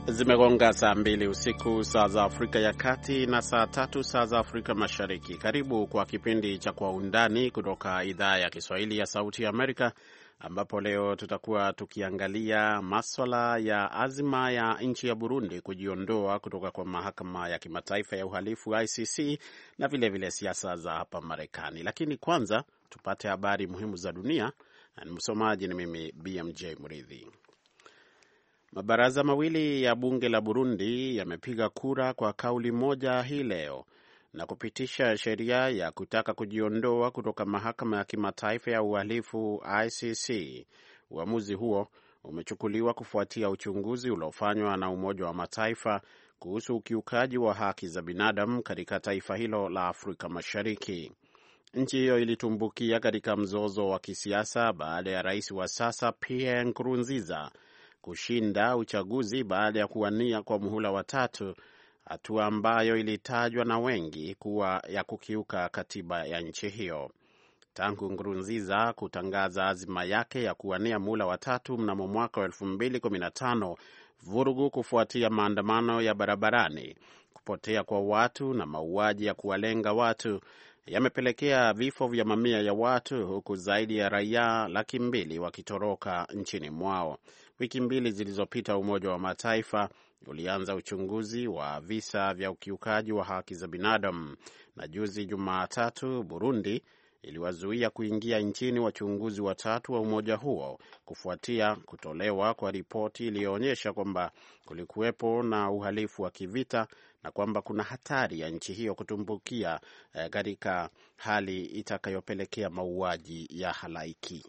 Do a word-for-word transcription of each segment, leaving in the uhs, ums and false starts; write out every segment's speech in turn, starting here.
Zimegonga saa mbili usiku saa za Afrika ya Kati na saa tatu saa za Afrika Mashariki. Karibu kwa kipindi cha Kwa Undani kutoka idhaa ya Kiswahili ya Sauti ya Amerika, ambapo leo tutakuwa tukiangalia maswala ya azima ya nchi ya Burundi kujiondoa kutoka kwa mahakama ya kimataifa ya uhalifu I C C na vile vile siasa za hapa Marekani. Lakini kwanza tupate habari muhimu za dunia, na msomaji ni mimi B M J Mridhi. Mabaraza mawili ya bunge la Burundi yamepiga kura kwa kauli moja hii leo na kupitisha sheria ya kutaka kujiondoa kutoka mahakama ya kimataifa ya uhalifu I C C. Uamuzi huo umechukuliwa kufuatia uchunguzi uliofanywa na Umoja wa Mataifa kuhusu ukiukaji wa haki za binadamu katika taifa hilo la Afrika Mashariki. Nchi hiyo ilitumbukia katika mzozo wa kisiasa baada ya rais wa sasa Pierre Nkurunziza kushinda uchaguzi baada ya kuwania kwa muhula wa tatu, hatua ambayo ilitajwa na wengi kuwa ya kukiuka katiba ya nchi hiyo. Tangu Nkurunziza kutangaza azima yake ya kuwania muhula wa tatu mnamo mwaka wa elfu mbili kumi na tano, vurugu kufuatia maandamano ya barabarani, kupotea kwa watu na mauaji ya kuwalenga watu yamepelekea vifo vya mamia ya watu, huku zaidi ya raia laki mbili wakitoroka nchini mwao. Wiki mbili zilizopita, Umoja wa Mataifa ulianza uchunguzi wa visa vya ukiukaji wa haki za binadamu, na juzi Jumatatu Burundi iliwazuia kuingia nchini wachunguzi watatu wa umoja huo kufuatia kutolewa kwa ripoti iliyoonyesha kwamba kulikuwepo na uhalifu wa kivita na kwamba kuna hatari ya nchi hiyo kutumbukia eh, katika hali itakayopelekea mauaji ya halaiki.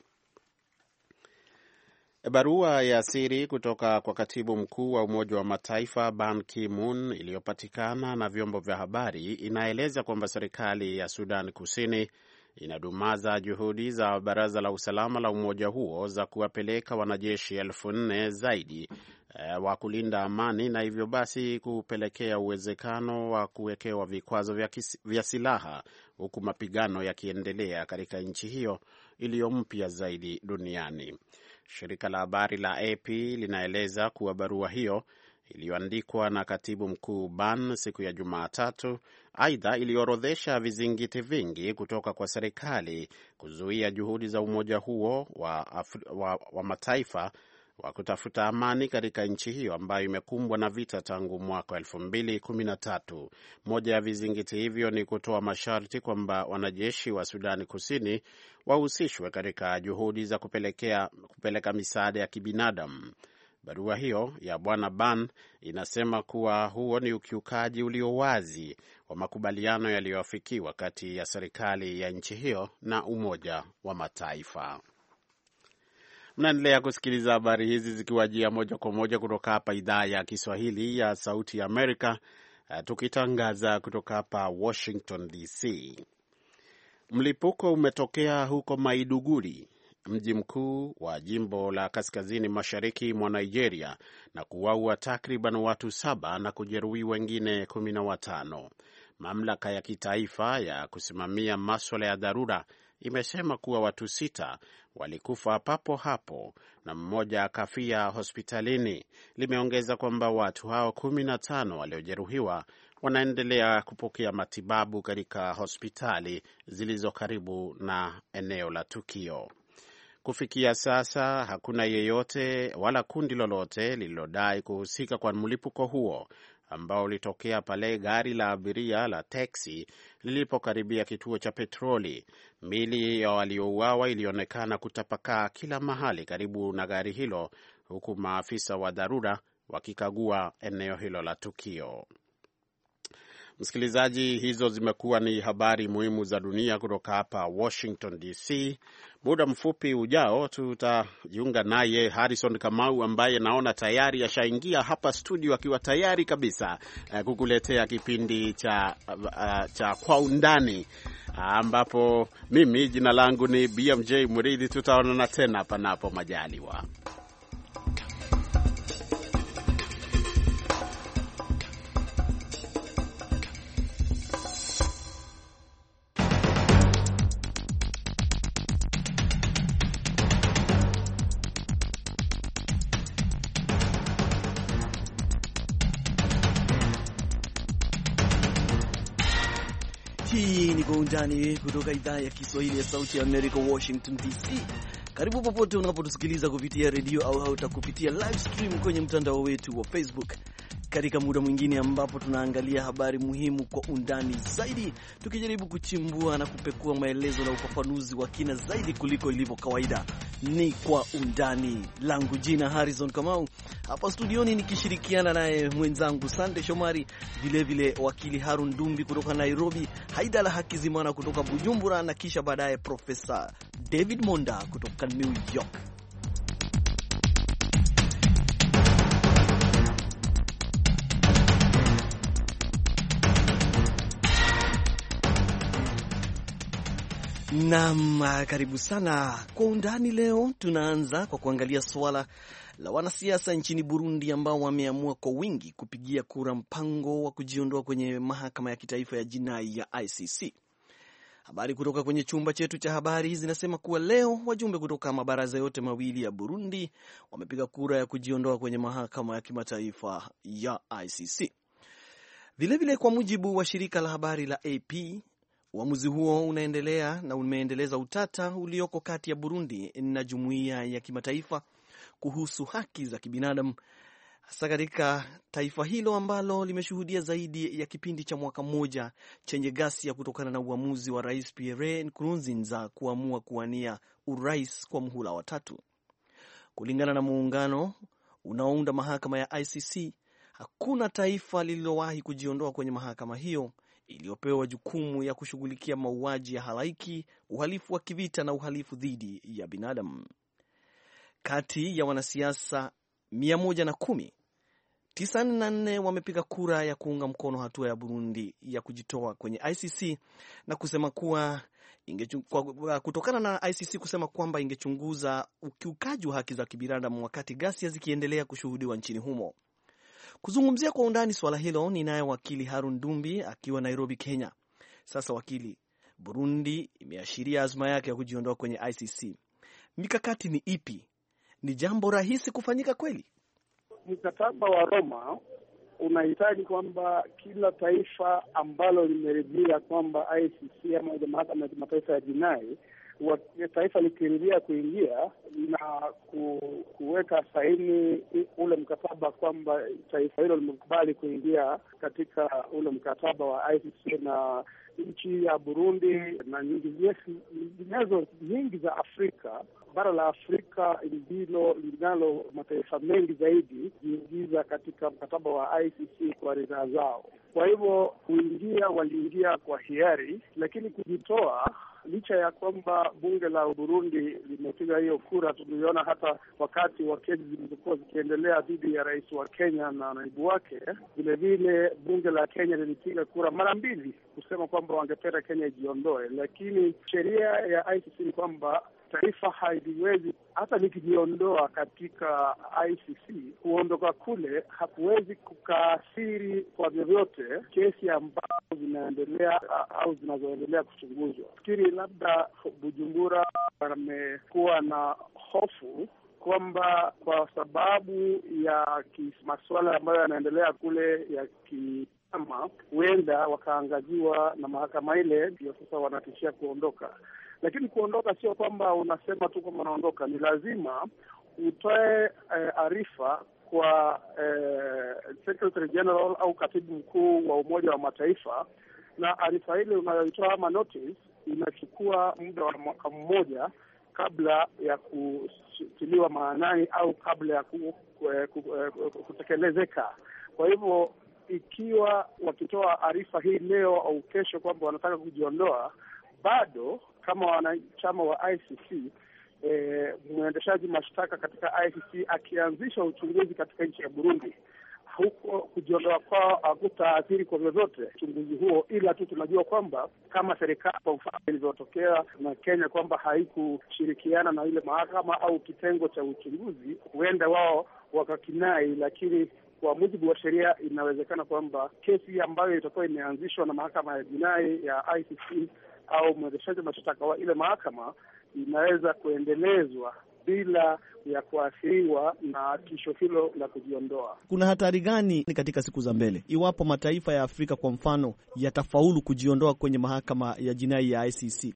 Barua ya siri kutoka kwa katibu mkuu wa Umoja wa Mataifa Ban Ki-moon iliyopatikana na vyombo vya habari inaeleza kwamba serikali ya Sudan Kusini inadumaza juhudi za Baraza la Usalama la umoja huo za kuwapeleka wanajeshi elfu nne zaidi e, wa kulinda amani, na hivyo basi kupelekea uwezekano wa kuwekewa vikwazo vya, vya silaha, huku mapigano yakiendelea katika nchi hiyo iliyo mpya zaidi duniani. Shirika la habari la A P linaeleza kuwa barua hiyo iliyoandikwa na katibu mkuu Ban siku ya Jumatatu aidha iliorodhesha vizingiti vingi kutoka kwa serikali kuzuia juhudi za umoja huo wa, Afri- wa, wa mataifa wa kutafuta amani katika nchi hiyo ambayo imekumbwa na vita tangu mwaka elfu mbili kumi na tatu. Moja ya vizingiti hivyo ni kutoa masharti kwamba wanajeshi wa Sudani Kusini wahusishwe katika juhudi za kupelekea, kupeleka misaada ya kibinadamu. Barua hiyo ya Bwana Ban inasema kuwa huo ni ukiukaji ulio wazi wa makubaliano yaliyoafikiwa kati ya serikali ya nchi hiyo na Umoja wa Mataifa. Mnaendelea kusikiliza habari hizi zikiwajia moja kwa moja kutoka hapa idhaa ya Kiswahili ya Sauti ya Amerika, tukitangaza kutoka hapa Washington D C. Mlipuko umetokea huko Maiduguri, mji mkuu wa jimbo la kaskazini mashariki mwa Nigeria, na kuwaua takriban watu saba na kujeruhi wengine kumi na watano. Mamlaka ya kitaifa ya kusimamia maswala ya dharura imesema kuwa watu sita walikufa papo hapo na mmoja akafia hospitalini. Limeongeza kwamba watu hao kumi na tano waliojeruhiwa wanaendelea kupokea matibabu katika hospitali zilizo karibu na eneo la tukio. Kufikia sasa hakuna yeyote wala kundi lolote lililodai kuhusika kwa mlipuko huo ambao ulitokea pale gari la abiria la teksi lilipokaribia kituo cha petroli. Mili ya waliouawa ilionekana kutapakaa kila mahali karibu na gari hilo, huku maafisa wa dharura wakikagua eneo hilo la tukio. Msikilizaji, hizo zimekuwa ni habari muhimu za dunia kutoka hapa Washington D C. Muda mfupi ujao tutajiunga naye Harrison Kamau ambaye naona tayari ashaingia hapa studio akiwa tayari kabisa uh, kukuletea kipindi cha, uh, cha Kwa Undani, ambapo mimi jina langu ni B M J Mridhi. Tutaonana tena panapo majaliwa. Hii ni Kwa Undani kutoka idhaa ya Kiswahili ya Sauti ya Amerika, Washington D C. Karibu popote unapotusikiliza kupitia redio au hata kupitia live stream kwenye mtandao wetu wa Facebook, katika muda mwingine ambapo tunaangalia habari muhimu kwa undani zaidi, tukijaribu kuchimbua na kupekua maelezo na ufafanuzi wa kina zaidi kuliko ilivyo kawaida. Ni Kwa Undani. Langu jina Harrison Kamau, hapa studioni nikishirikiana naye mwenzangu Sande Shomari, vilevile wakili Harun Dumbi kutoka Nairobi, Haidala Hakizimana kutoka Bujumbura, na kisha baadaye Profesa David Monda kutoka New York. Naam, karibu sana Kwa Undani. Leo tunaanza kwa kuangalia swala la wanasiasa nchini Burundi ambao wameamua kwa wingi kupigia kura mpango wa kujiondoa kwenye mahakama ya kitaifa ya jinai ya I C C. Habari kutoka kwenye chumba chetu cha habari zinasema kuwa leo wajumbe kutoka mabaraza yote mawili ya Burundi wamepiga kura ya kujiondoa kwenye mahakama ya kimataifa ya I C C. Vilevile, kwa mujibu wa shirika la habari la A P, uamuzi huo unaendelea na umeendeleza utata ulioko kati ya Burundi na jumuiya ya kimataifa kuhusu haki za kibinadamu, hasa katika taifa hilo ambalo limeshuhudia zaidi ya kipindi cha mwaka mmoja chenye ghasia kutokana na uamuzi wa Rais Pierre Nkurunziza kuamua kuwania urais kwa muhula wa tatu. Kulingana na muungano unaounda mahakama ya I C C, hakuna taifa lililowahi kujiondoa kwenye mahakama hiyo iliyopewa jukumu ya kushughulikia mauaji ya halaiki, uhalifu wa kivita na uhalifu dhidi ya binadamu. Kati ya wanasiasa mia moja na kumi, tisini na nne wamepiga kura ya kuunga mkono hatua ya Burundi ya kujitoa kwenye I C C na kusema kuwa kutokana na I C C kusema kwamba ingechunguza ukiukaji wa haki za kibinadamu wakati ghasia zikiendelea kushuhudiwa nchini humo. Kuzungumzia kwa undani swala hilo ni naye wakili Harun Dumbi akiwa Nairobi, Kenya. Sasa wakili, Burundi imeashiria azma yake ya kujiondoa kwenye I C C. Mikakati ni ipi? Ni jambo rahisi kufanyika kweli? Mkataba wa Roma unahitaji kwamba kila taifa ambalo limeridhia kwamba I C C ama mahakama ya kimataifa ya jinai, taifa likiridhia kuingia na ku, kuweka saini ule mkataba kwamba taifa hilo limekubali kuingia katika ule mkataba wa I C C, na nchi ya Burundi na nyinginezo nyingi za Afrika, bara la Afrika ndilo linalo mataifa mengi zaidi kuingiza katika mkataba wa I C C kwa ridhaa zao. Kwa hivyo kuingia, waliingia kwa hiari, lakini kujitoa, licha ya kwamba bunge la Burundi limepiga hiyo kura, tuliona hata wakati wa kesi zilizokuwa zikiendelea dhidi ya rais wa Kenya na naibu wake, vile vile bunge la Kenya lilipiga kura mara mbili kusema kwamba wangependa Kenya ijiondoe, lakini sheria ya I C C ni kwamba taifa haliwezi hata likijiondoa katika I C C, kuondoka kule hakuwezi kukaathiri kwa vyovyote kesi ambazo zinaendelea au zinazoendelea kuchunguzwa. Fikiri labda Bujumbura wamekuwa na hofu kwamba kwa sababu ya masuala ambayo yanaendelea kule ya kama huenda wakaangaziwa na mahakama ile, ndio sasa wanatishia kuondoka. Lakini kuondoka sio kwamba unasema tu kwamba unaondoka, ni lazima utoe eh, arifa kwa eh, Secretary General au katibu mkuu wa Umoja wa Mataifa, na arifa ile unayoitoa ama notice inachukua muda wa mwaka mmoja kabla ya kutiliwa maanani au kabla ya ku, ku, ku, kutekelezeka. Kwa hivyo ikiwa wakitoa arifa hii leo au kesho kwamba wanataka kujiondoa, bado kama wanachama wa I C C, eh, mwendeshaji mashtaka katika I C C akianzisha uchunguzi katika nchi ya Burundi, huko kujiondoa kwao hakutaathiri kwa vyovyote uchunguzi huo, ila tu tunajua kwamba kama serikali kwa mfano ilivyotokea na Kenya kwamba haikushirikiana na ile mahakama au kitengo cha uchunguzi, huenda wao wakakinai, lakini kwa mujibu wa sheria inawezekana kwamba kesi ambayo itakuwa imeanzishwa na mahakama ya jinai ya I C C au mwendeshaji mashtaka wa ile mahakama inaweza kuendelezwa bila ya kuathiriwa na tisho hilo la kujiondoa. Kuna hatari gani katika siku za mbele iwapo mataifa ya Afrika kwa mfano yatafaulu kujiondoa kwenye mahakama ya jinai ya I C C?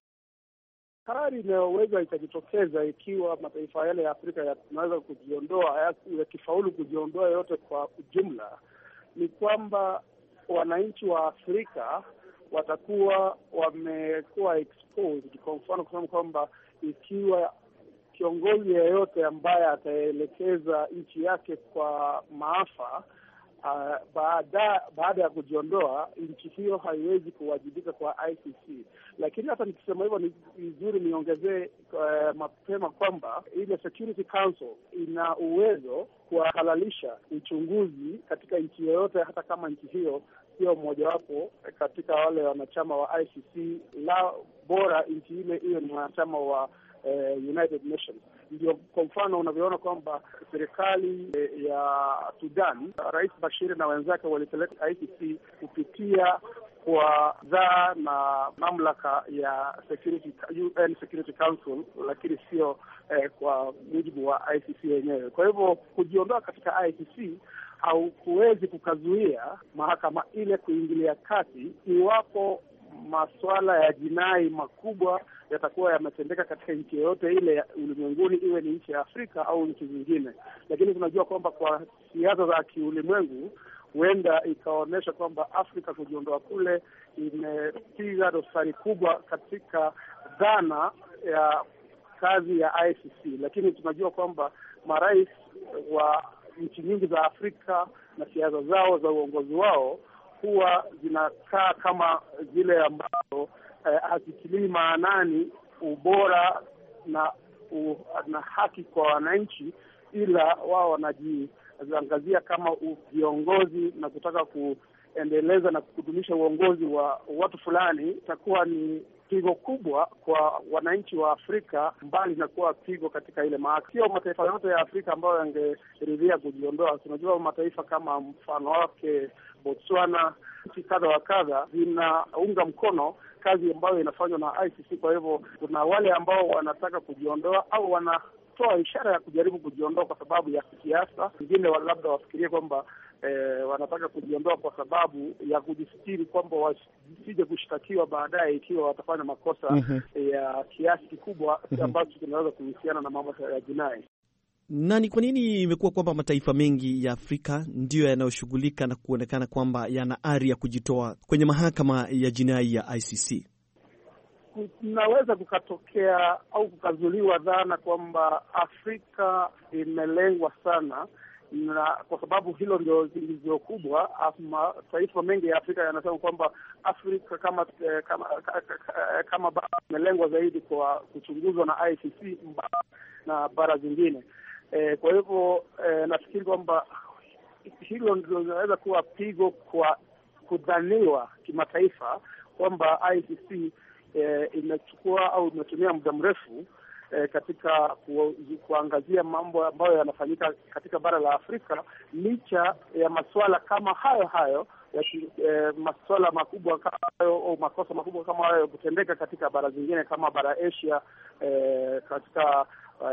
Hatari inayoweza ikajitokeza ikiwa mataifa yale ya Afrika yanaweza kujiondoa, yakifaulu kujiondoa yote kwa ujumla, ni kwamba wananchi wa Afrika watakuwa wamekuwa exposed. Kwa mfano kusema kwamba ikiwa kiongozi yeyote ambaye ataelekeza nchi yake kwa maafa uh, baada baada ya kujiondoa, nchi hiyo haiwezi kuwajibika kwa I C C. Lakini hata nikisema hivyo ni vizuri niongezee uh, mapema kwamba ile Security Council ina uwezo kuhalalisha uchunguzi katika nchi yoyote, hata kama nchi hiyo sio mmojawapo katika wale wanachama wa I C C, la bora nchi ile hiyo ni wanachama wa Uh, United Nations. Ndio kwa mfano unavyoona kwamba serikali uh, ya Sudan, Rais Bashir na wenzake walipeleka I C C kupitia kwa dhaa na mamlaka ya Security U N Security Council, lakini sio uh, kwa mujibu wa I C C yenyewe. Kwa hivyo kujiondoa katika I C C haukuwezi kukazuia mahakama ile kuingilia kati iwapo masuala ya jinai makubwa yatakuwa yametendeka katika nchi yoyote ile ulimwenguni, iwe ni nchi ya Afrika au nchi zingine. Lakini tunajua kwamba kwa siasa za kiulimwengu huenda ikaonyesha kwamba Afrika kujiondoa kule imepiga dosari kubwa katika dhana ya kazi ya I C C. Lakini tunajua kwamba marais wa nchi nyingi za Afrika na siasa zao za uongozi wao huwa zinakaa kama zile ambazo eh, hazitilii maanani ubora na u, na haki kwa wananchi, ila wao wanajiangazia kama viongozi na kutaka kuendeleza na kudumisha uongozi wa watu fulani. Itakuwa ni pigo kubwa kwa wananchi wa Afrika, mbali na kuwa pigo katika ile mahakama. Sio mataifa yote ya Afrika ambayo yangeridhia kujiondoa. Tunajua mataifa kama mfano wake Botswana, nchi kadha wa kadha zinaunga mkono kazi ambayo inafanywa na I C C. Kwa hivyo kuna wale ambao wanataka kujiondoa au wanatoa ishara ya kujaribu kujiondoa kwa sababu ya kisiasa. Wengine labda wafikirie kwamba eh, wanataka kujiondoa kwa sababu ya kujisitiri kwamba wasije kushtakiwa baadaye ikiwa watafanya makosa mm-hmm. ya kiasi kikubwa mm-hmm. ambacho kinaweza kuhusiana na mambo ya jinai. Na ni kwa nini imekuwa kwamba mataifa mengi ya Afrika ndiyo yanayoshughulika na kuonekana kwamba yana ari ya kujitoa kwenye mahakama ya jinai ya I C C? Kunaweza kukatokea au kukazuliwa dhana kwamba Afrika imelengwa sana, na kwa sababu hilo ndio zingizio kubwa. Mataifa mengi ya Afrika yanasema kwamba Afrika kama kama kama imelengwa zaidi kwa kuchunguzwa na I C C na bara zingine. E, kwa hivyo e, nafikiri kwamba hilo ndio linaweza kuwa pigo kwa kudhaniwa kimataifa kwamba I C C e, imechukua au imetumia muda mrefu e, katika ku, kuangazia mambo ambayo yanafanyika katika bara la Afrika, licha ya masuala kama hayo hayo ya e, masuala makubwa kama hayo au makosa makubwa kama hayo kutendeka katika bara zingine kama bara Asia, e, katika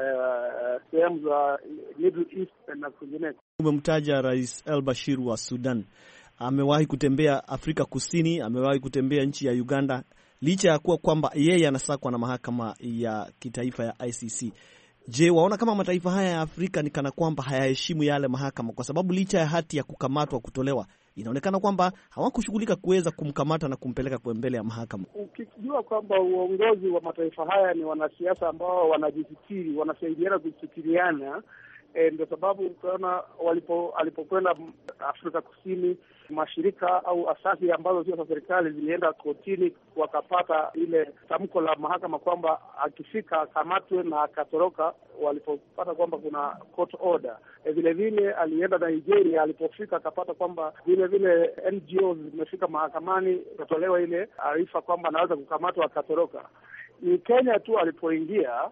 sehemu uh, za Middle East na kwingineko. Umemtaja Rais al-Bashir wa Sudan. Amewahi kutembea Afrika Kusini, amewahi kutembea nchi ya Uganda, licha ya kuwa kwamba yeye anasakwa na mahakama ya kitaifa ya I C C. Je, waona kama mataifa haya ya Afrika ni kana kwamba hayaheshimu yale mahakama, kwa sababu licha ya hati ya kukamatwa kutolewa, inaonekana kwamba hawakushughulika kuweza kumkamata na kumpeleka kwa mbele ya mahakama? Ukijua kwamba uongozi wa mataifa haya ni wanasiasa ambao wanajisitiri, wanasaidiana kujisitiriana, e, ndio sababu ukaona walipo alipokwenda Afrika Kusini, mashirika au asasi ambazo sio za serikali zilienda kotini, wakapata ile tamko la mahakama kwamba akifika akamatwe na akatoroka, walipopata kwamba kuna court order. E, vile vile alienda Nigeria, alipofika akapata kwamba vile vile N G Os zimefika mahakamani, kutolewa ile arifa kwamba anaweza kukamatwa, akatoroka. Ni Kenya tu alipoingia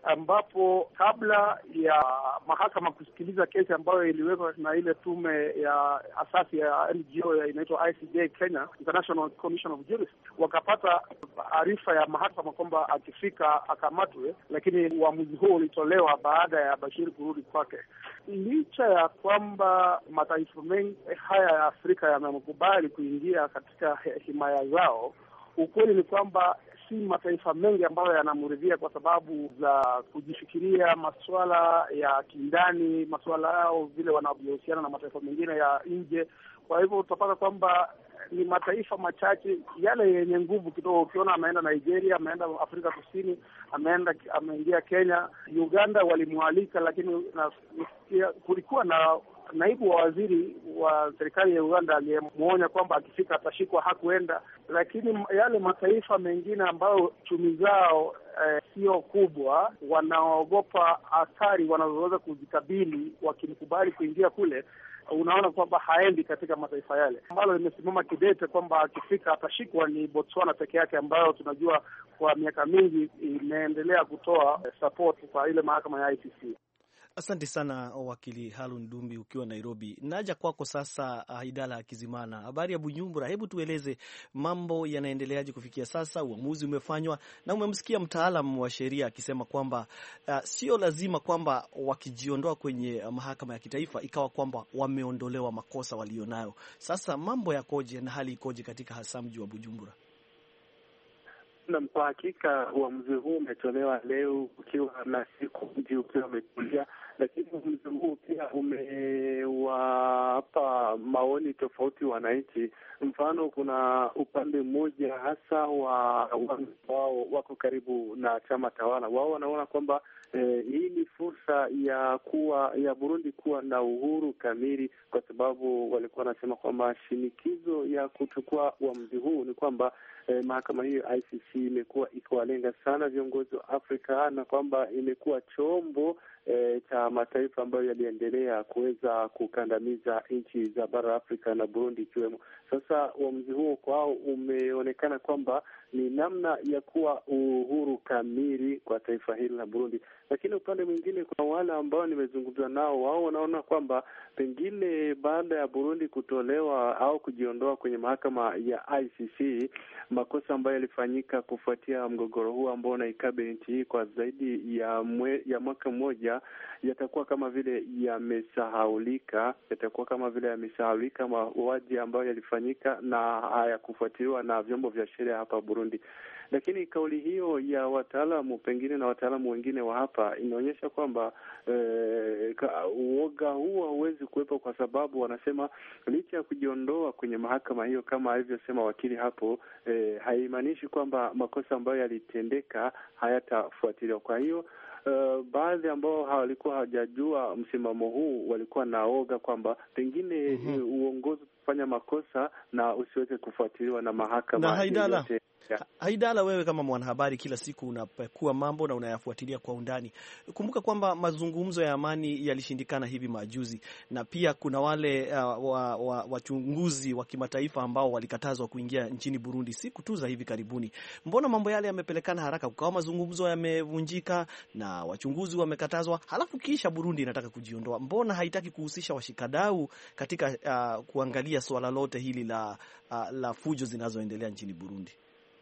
ambapo kabla ya mahakama kusikiliza kesi ambayo iliwekwa na ile tume ya asasi ya N G O inaitwa I C J Kenya, International Commission of Jurists, wakapata arifa ya mahakama kwamba akifika akamatwe, lakini uamuzi huo ulitolewa baada ya Bashir kurudi kwake. Licha ya kwamba mataifa mengi haya ya Afrika yamekubali kuingia katika himaya zao, ukweli ni kwamba si mataifa mengi ambayo yanamridhia kwa sababu za kujifikiria masuala ya kindani, masuala yao vile wanavyohusiana na mataifa mengine ya nje. Kwa hivyo utapata kwamba ni mataifa machache yale yenye nguvu kidogo. Ukiona ameenda Nigeria, ameenda Afrika Kusini, ameenda ameingia Kenya, Uganda walimwalika, lakini na kulikuwa na naibu wa waziri wa serikali ya Uganda aliyemuonya kwamba akifika atashikwa, hakuenda. Lakini yale mataifa mengine ambayo chumi zao eh, sio kubwa, wanaogopa athari wanazoweza kuzikabili wakimkubali kuingia kule, unaona kwamba haendi katika mataifa yale. Ambalo limesimama kidete kwamba akifika atashikwa ni Botswana peke yake, ambayo tunajua kwa miaka mingi imeendelea kutoa support kwa ile mahakama ya I C C. Asante sana wakili Harun Dumbi ukiwa Nairobi. Naja kwako sasa, Haidala Hakizimana, habari ya Bujumbura. Hebu tueleze mambo yanaendeleaje kufikia sasa? Uamuzi umefanywa na umemsikia mtaalamu wa sheria akisema kwamba uh, sio lazima kwamba wakijiondoa kwenye mahakama ya kitaifa ikawa kwamba wameondolewa makosa walionayo. Sasa mambo yakoje na hali ikoje katika hasa mji wa Bujumbura? Na kwa hakika uamuzi huu umetolewa leo ukiwa na siku mji ukiwa umetulia, lakini uamuzi huu pia umewapa maoni tofauti wananchi. Mfano, kuna upande mmoja hasa wa wao wako karibu na chama tawala. Wao wanaona kwamba eh, hii ni fursa ya kuwa ya Burundi kuwa na uhuru kamili, kwa sababu walikuwa wanasema kwamba shinikizo ya kuchukua uamuzi huu ni kwamba eh, mahakama hiyo I C C imekuwa ikiwalenga sana viongozi wa Afrika na kwamba imekuwa chombo E, cha mataifa ambayo yaliendelea kuweza kukandamiza nchi za bara Afrika na Burundi ikiwemo. Sasa uamuzi huo kwao umeonekana kwamba ni namna ya kuwa uhuru kamili kwa taifa hili la Burundi. Lakini upande mwingine, kuna wale ambao nimezungumza nao, wao wanaona kwamba pengine baada ya Burundi kutolewa au kujiondoa kwenye mahakama ya I C C, makosa ambayo yalifanyika kufuatia mgogoro huu ambao unaikabili nchi hii kwa zaidi ya mwe, ya mwaka mmoja yatakuwa kama vile yamesahaulika, yatakuwa kama vile yamesahaulika mauaji ambayo yalifanyika na hayakufuatiliwa na vyombo vya sheria hapa Burundi. Lakini kauli hiyo ya wataalamu pengine na wataalamu wengine wa hapa inaonyesha kwamba eh, uoga huo hauwezi kuwepo, kwa sababu wanasema licha ya kujiondoa kwenye mahakama hiyo kama alivyosema wakili hapo, eh, haimaanishi kwamba makosa ambayo yalitendeka hayatafuatiliwa. Kwa hiyo Uh, baadhi ambao walikuwa hawajajua msimamo huu walikuwa naoga kwamba pengine mm-hmm. uongozi kufanya makosa na usiweze kufuatiliwa na mahakama. Na Haidala, Haidala, wewe kama mwanahabari kila siku unapekua mambo na unayafuatilia kwa undani. Kumbuka kwamba mazungumzo ya amani yalishindikana hivi majuzi, na pia kuna wale uh, wachunguzi wa, wa kimataifa ambao walikatazwa kuingia nchini Burundi siku tu za hivi karibuni. Mbona mambo yale yamepelekana haraka? Kwa mazungumzo yamevunjika na wachunguzi wamekatazwa, halafu kisha Burundi inataka kujiondoa. Mbona haitaki kuhusisha washikadau katika uh, kuangalia swala lote hili la uh, la fujo zinazoendelea nchini Burundi?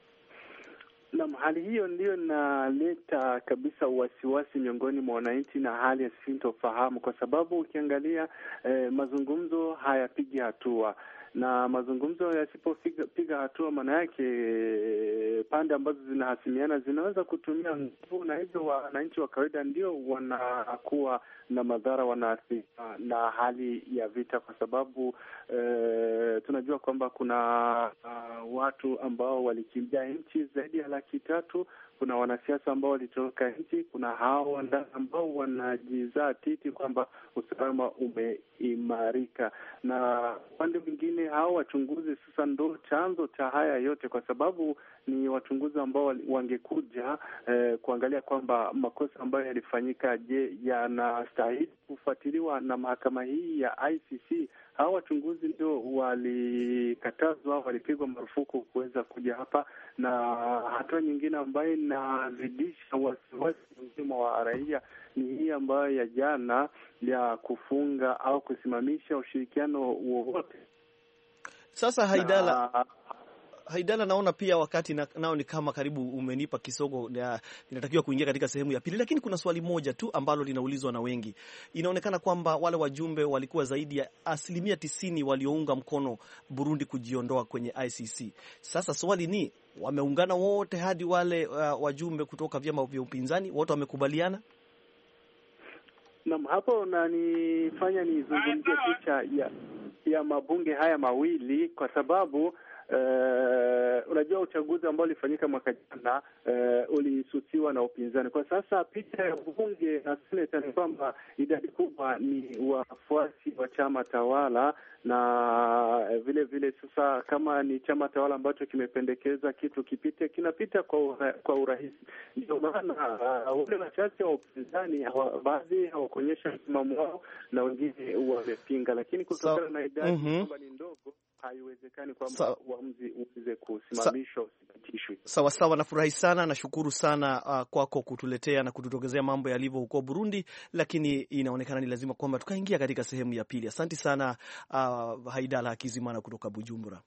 Na hali hiyo ndio inaleta kabisa wasiwasi miongoni mwa wananchi na hali ya sintofahamu, kwa sababu ukiangalia eh, mazungumzo hayapigi hatua, na mazungumzo yasipopiga hatua, maana yake e, pande ambazo zinahasimiana zinaweza kutumia nguvu, na hivyo wananchi wa kawaida ndio wanakuwa na madhara, wanaathirika na hali ya vita, kwa sababu e, tunajua kwamba kuna uh, watu ambao walikimbia nchi zaidi ya laki tatu. Kuna wanasiasa ambao walitoroka nchi, kuna hao ambao wanajizaa titi kwamba usalama umeimarika, na upande mwingine pengine hao wachunguzi sasa ndo chanzo cha haya yote, kwa sababu ni wachunguzi ambao wangekuja eh, kuangalia kwamba makosa ambayo yalifanyika, je, yanastahili kufuatiliwa na mahakama hii ya I C C. Hao wachunguzi ndio walikatazwa, walipigwa marufuku kuweza kuja hapa, na hatua nyingine ambayo inazidisha wasiwasi mzima wa raia ni hii ambayo ya jana ya kufunga au kusimamisha ushirikiano wowote. Sasa Haidala na, Haidala, naona pia wakati na, nao ni kama karibu umenipa kisogo, ninatakiwa kuingia katika sehemu ya pili, lakini kuna swali moja tu ambalo linaulizwa na wengi. Inaonekana kwamba wale wajumbe walikuwa zaidi ya asilimia tisini waliounga mkono Burundi kujiondoa kwenye I C C. Sasa swali ni, wameungana wote hadi wale uh, wajumbe kutoka vyama vya upinzani wote wamekubaliana? Naam, hapo nanifanya nizungumzie picha ya ya mabunge haya mawili, kwa sababu uh, unajua uchaguzi ambao ulifanyika mwaka jana uh, ulisusiwa na upinzani. Kwa sasa picha ya bunge na seneta ni kwamba idadi kubwa ni wafuasi wa chama tawala, na vile vile sasa kama ni chama tawala ambacho kimependekeza kitu kipite, kinapita kwa ura, kwa urahisi. Ndio maana uh, wale wachache wa upinzani baadhi hawakuonyesha msimamo wao na wengine wamepinga, lakini kutokana so, na idadi mm-hmm. kwamba ni ndogo, haiwezekani kwamba uamuzi uweze kusimamishwa usipitishwe. Sawa sawa, nafurahi sana, nashukuru sana uh, kwako kutuletea na kututokezea mambo yalivyo huko Burundi, lakini inaonekana ni lazima kwamba tukaingia katika sehemu ya pili. Asante sana uh, Haidala Hakizimana kutoka Bujumbura.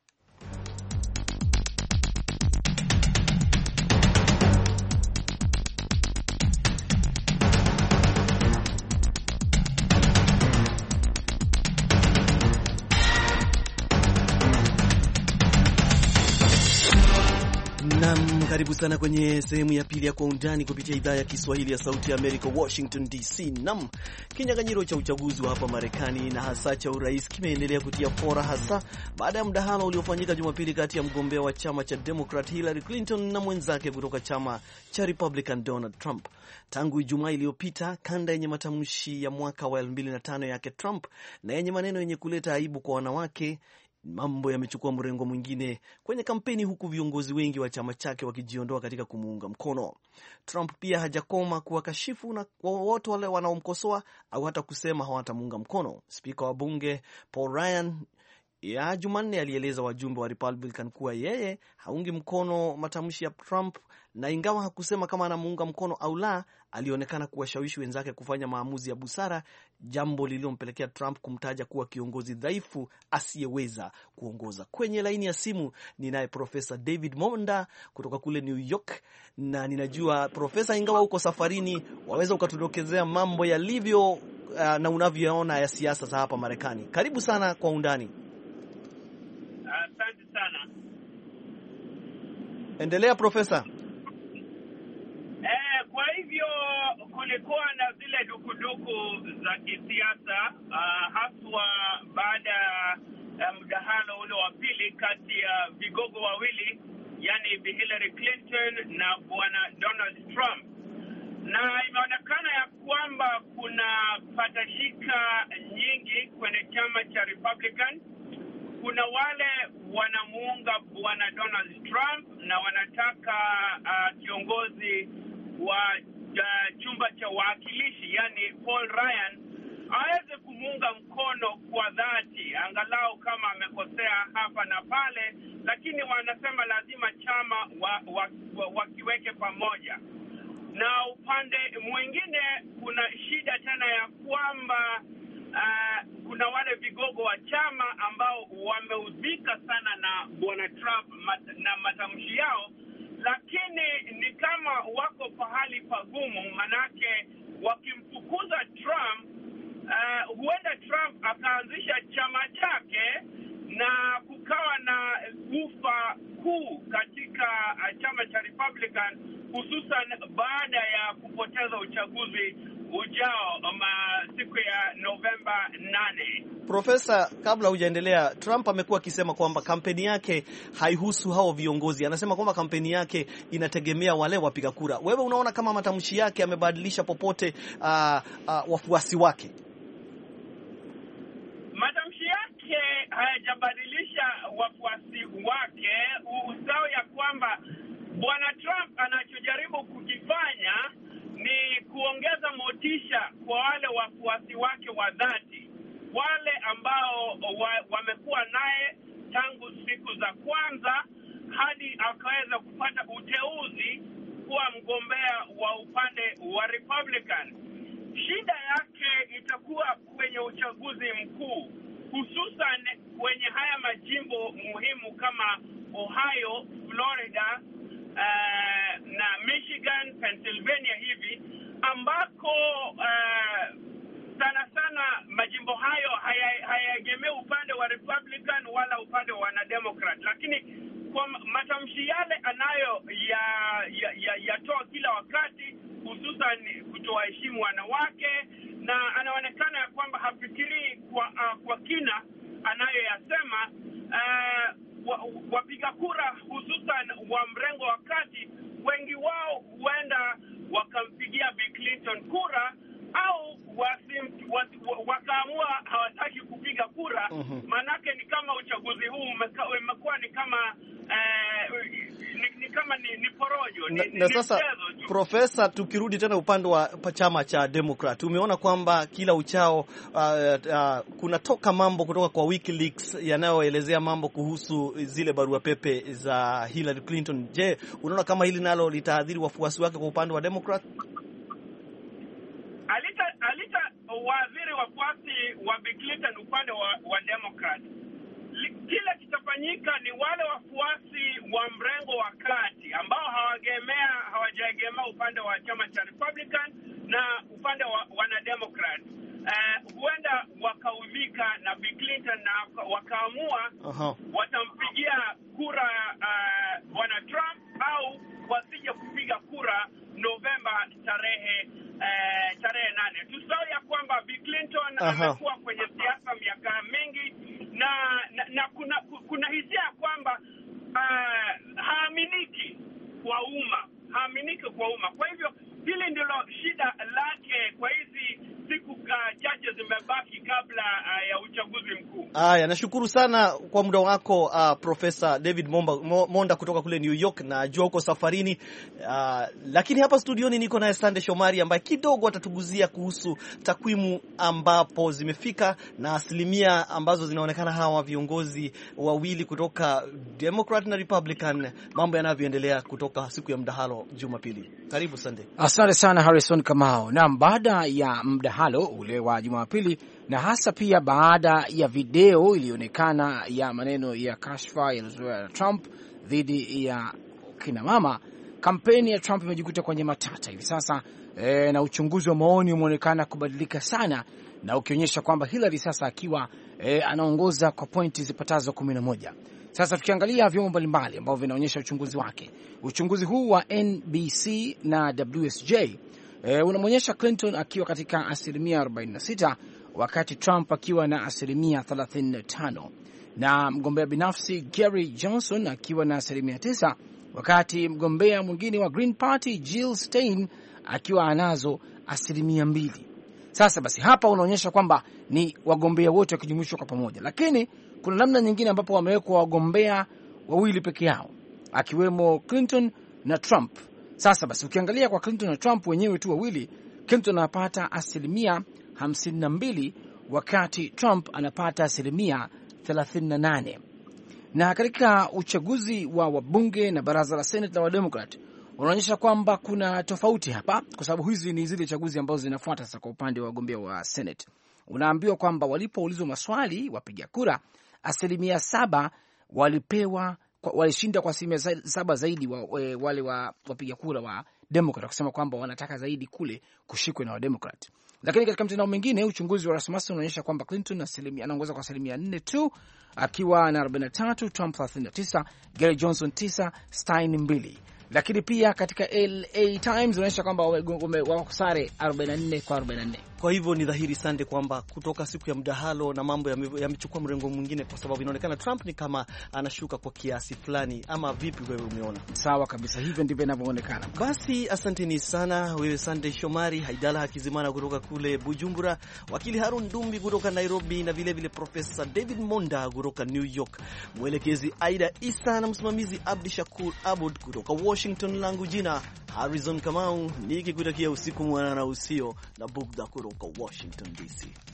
Nam, karibu sana kwenye sehemu ya pili ya Kwa Undani kupitia idhaa ya Kiswahili ya Sauti ya Amerika, Washington D C. Nam, kinyang'anyiro cha uchaguzi wa hapa Marekani na hasa cha urais kimeendelea kutia fora, hasa baada ya mdahalo uliofanyika Jumapili kati ya mgombea wa chama cha Democrat Hillary Clinton na mwenzake kutoka chama cha Republican Donald Trump. Tangu Ijumaa iliyopita, kanda yenye matamshi ya mwaka wa elfu mbili na tano yake Trump na yenye maneno yenye kuleta aibu kwa wanawake, mambo yamechukua mrengo mwingine kwenye kampeni, huku viongozi wengi wa chama chake wakijiondoa katika kumuunga mkono. Trump pia hajakoma kuwakashifu na wote wale wanaomkosoa au hata kusema hawatamuunga mkono. Spika wa bunge Paul Ryan ya Jumanne alieleza wajumbe wa Republican kuwa yeye haungi mkono matamshi ya Trump, na ingawa hakusema kama anamuunga mkono au la, alionekana kuwashawishi wenzake kufanya maamuzi ya busara, jambo lililompelekea Trump kumtaja kuwa kiongozi dhaifu asiyeweza kuongoza. Kwenye laini ya simu ninaye Profesa David Monda kutoka kule New York, na ninajua Profesa, ingawa uko safarini, waweza ukatudokezea mambo yalivyo uh, na unavyoona ya siasa za hapa Marekani. Karibu sana Kwa Undani. Asante uh, sana. Endelea Profesa. Eh, kwa hivyo kulikuwa na zile dukuduku za kisiasa uh, haswa baada ya uh, mdahalo ule wa pili kati ya uh, vigogo wawili, yani Bi Hillary Clinton na bwana Donald Trump, na imeonekana ya kwamba kuna patashika nyingi kwenye chama cha Republican. Kuna wale wanamuunga bwana Donald Trump na wanataka uh, kiongozi wa uh, chumba cha wawakilishi, yani Paul Ryan, aweze kumuunga mkono kwa dhati, angalau kama amekosea hapa na pale, lakini wanasema lazima chama wa, wa, wa, wakiweke pamoja. Na upande mwingine kuna shida tena ya kwamba Uh, kuna wale vigogo wa chama ambao wameudhika sana na bwana Trump mat, na matamshi yao, lakini ni kama wako pahali pagumu, manake wakimfukuza Trump uh, huenda Trump akaanzisha chama chake na kukawa na ufa kuu katika uh, chama cha Republican, hususan baada ya kupoteza uchaguzi ujao um, siku ya Novemba nane. Profesa, kabla hujaendelea, Trump amekuwa akisema kwamba kampeni yake haihusu hao viongozi. Anasema kwamba kampeni yake inategemea wale wapiga kura. Wewe unaona kama matamshi yake yamebadilisha popote uh, uh, wafuasi wake? Matamshi yake hayajabadilisha wafuasi wake, usao ya kwamba Bwana Trump anachojaribu kukifanya ni kuongeza motisha kwa wale wafuasi wake wa dhati, wale ambao wamekuwa wa naye tangu siku za kwanza hadi akaweza kupata uteuzi kuwa mgombea wa upande wa Republican. Shida yake itakuwa kwenye uchaguzi mkuu, hususan kwenye haya majimbo muhimu kama Ohio, Florida, uh, na Michigan, Pennsylvania hivi ambako uh, sana sana majimbo hayo hayaegemei haya upande wa Republican wala upande wa wanademokrat, lakini kwa matamshi yale anayo ya ya, ya, ya kila wakati, hususan kutowaheshimu wanawake, na anaonekana ya kwamba hafikiri kwa uh, kwa kina anayoyasema. Uh, wapiga wa kura hususan wa mrengo wa kati, wengi wao huenda wakampigia Bill Clinton kura au wasim, was, wakaamua hawataki kupiga kura. Uh-huh. Manake ni kama uchaguzi huu umekuwa ni kama eh, ni, ni kama ni, ni porojo na, ni, na ni sasa Profesa, tukirudi tena upande wa chama cha Democrat, umeona kwamba kila uchao uh, uh, kunatoka mambo kutoka kwa WikiLeaks yanayoelezea mambo kuhusu zile barua pepe za Hillary Clinton. Je, unaona kama hili nalo litaathiri wafuasi wake kwa upande wa Democrat? Alita alita waziri wafuasi wa Bill Clinton upande wa, wa Democrat. Kile kitafanyika ni wale wafuasi wa mrengo wa kati ambao hawagemea hawajaegemea upande wa chama cha Republican na upande wa wana Democrat. Uh, huenda wakaudhika na Bill Clinton na wakaamua uh-huh. watampigia kura uh, bwana Trump au wasije kupiga kura Novemba tarehe uh, tarehe nane. Tusahau ya kwamba Bill Clinton uh-huh. amekuwa kwenye siasa miaka mingi na na, na kuna kuna hisia kwamba uh, haaminiki kwa umma, haaminiki kwa umma. Kwa hivyo hili ndilo shida lake kwa hizi siku chache uh, zimebaki kabla uh, ya uchaguzi mkuu. Haya, nashukuru sana kwa muda wako uh, Profesa David Momba, Monda kutoka kule New York, na jua uko safarini uh, lakini hapa studioni niko naye Sande Shomari ambaye kidogo atatuguzia kuhusu takwimu ambapo zimefika na asilimia ambazo zinaonekana hawa viongozi wawili kutoka Democrat na Republican, mambo yanavyoendelea kutoka siku ya mdahalo Jumapili. Karibu Sande. Asante sana Harrison Kamau. Naam, baada ya mdahalo ule wa Jumapili na hasa pia baada ya video ilionekana ya maneno ya kashfa yaliyozoea Trump dhidi ya kina mama, kampeni ya Trump imejikuta kwenye matata hivi sasa e, na uchunguzi wa maoni umeonekana kubadilika sana, na ukionyesha kwamba Hillary sasa akiwa e, anaongoza kwa pointi zipatazo kumi na moja. Sasa tukiangalia vyombo mbalimbali ambao vinaonyesha uchunguzi wake, uchunguzi huu wa N B C na W S J e, unamwonyesha Clinton akiwa katika asilimia arobaini na sita wakati Trump akiwa na asilimia thelathini na tano, na mgombea binafsi Gary Johnson akiwa na asilimia tisa, wakati mgombea mwingine wa Green Party Jill Stein akiwa anazo asilimia mbili. Sasa basi hapa unaonyesha kwamba ni wagombea wote wakijumuishwa kwa pamoja, lakini kuna namna nyingine ambapo wamewekwa wagombea wawili peke yao akiwemo Clinton na Trump. Sasa basi ukiangalia kwa Clinton na Trump wenyewe tu wawili, Clinton anapata asilimia hamsini na mbili wakati Trump anapata asilimia thelathini na nane. Na katika uchaguzi wa wabunge na baraza la Senate la Wademokrat unaonyesha kwamba kuna tofauti hapa, kwa sababu hizi ni zile chaguzi ambazo zinafuata sasa. Kwa upande wa wagombea wa Senate unaambiwa kwamba walipoulizwa maswali wapiga kura, asilimia saba walipewa walishinda kwa asilimia saba zaidi wa, wale wa wapiga kura wa Democrat, kusema kwamba wanataka zaidi kule kushikwe na wa Democrat. Lakini katika mtandao mwingine uchunguzi wa Rasmussen unaonyesha kwamba Clinton asilimia anaongoza kwa asilimia nne tu akiwa na arobaini na tatu, Trump thelathini na tisa, Gary Johnson tisa, Stein mbili. Lakini pia katika L A Times unaonyesha kwamba wako sare arobaini na nne kwa arobaini na nne. Kwa hivyo ni dhahiri sande kwamba kutoka siku ya mdahalo na mambo yamechukua ya mrengo mwingine, kwa sababu inaonekana Trump ni kama anashuka kwa kiasi fulani. Ama vipi wewe umeona? Sawa kabisa, hivyo ndivyo inavyoonekana. Basi asanteni sana wewe Sande Shomari, Haidala Hakizimana kutoka kule Bujumbura, wakili Harun Dumbi kutoka Nairobi, na vile vile Profesa David Monda kutoka New York, mwelekezi Aida Isa na msimamizi Abdi Shakur Abud kutoka Washington. Langu jina Harrison Kamau, nikikutakia usiku mwanana usio na bugdha kutoka Washington D C.